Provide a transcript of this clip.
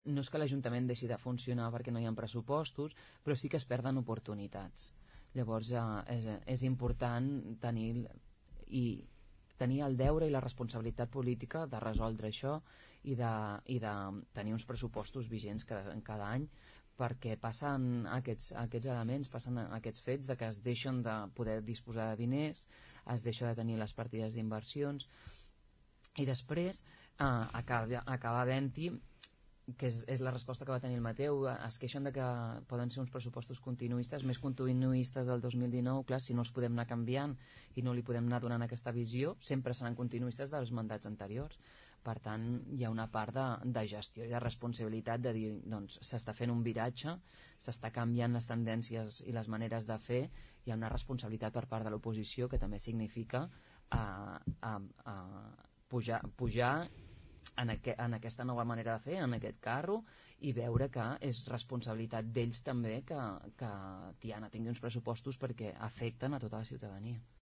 no és que l'Ajuntament deixi de funcionar perquè no hi ha pressupostos, però sí que es perden oportunitats. Llavors és important tenir el deure i la responsabilitat política de resoldre això i de tenir uns pressupostos vigents cada any, perquè passen aquests elements, passen aquests fets de que es deixen de poder disposar de diners, es deixa de tenir les partides d'inversions, i després acaba havent-hi, que és la resposta que va tenir el Mateu, es queixen de que poden ser uns pressupostos continuistes, més continuistes del 2019, clar, si no els podem anar canviant i no li podem anar donant aquesta visió, sempre seran continuistes dels mandats anteriors. Per tant, hi ha una part de gestió i de responsabilitat de dir, doncs, s'està fent un viratge, s'està canviant les tendències i les maneres de fer, hi ha una responsabilitat per part de l'oposició que també significa pujar en aquesta nova manera de fer, en aquest carro, i veure que és responsabilitat d'ells també que Tiana tingui uns pressupostos perquè afecten a tota la ciutadania.